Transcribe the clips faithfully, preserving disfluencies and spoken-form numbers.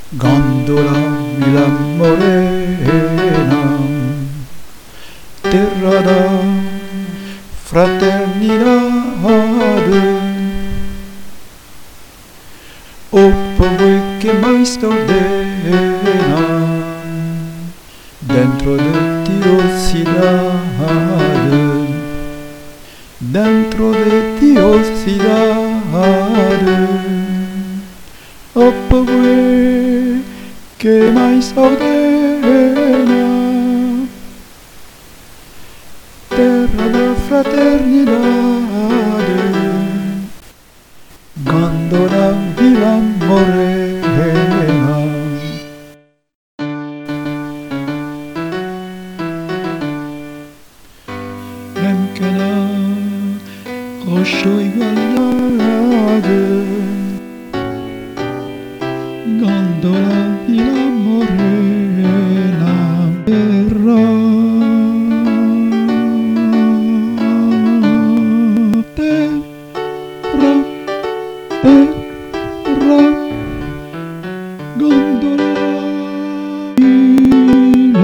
Gondola Villa Morena, terra da fraternidade, o povo que mais te ordena, dentro de ti, oh cidade, dentro de ti, oh cidade, o povo que mais ordena, terra da fraternidade, Gondola Villa Morena. Nemkena Rocho Igualdade, Gondola Villa Morena, terra, terra, terra, Gondola Villa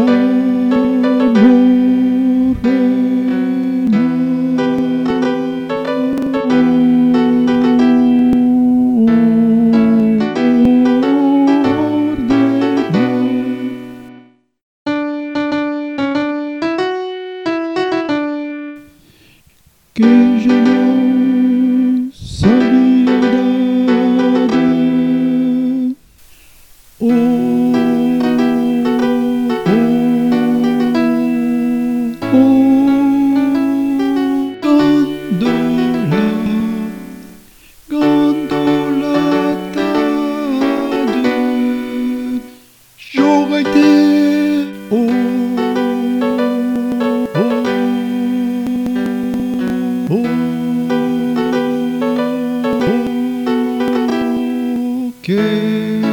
que yo no sabía nada. Oh, oh, oh, gondola, gondola tade, j'aurais été, oh, oh, oh, oh, okay.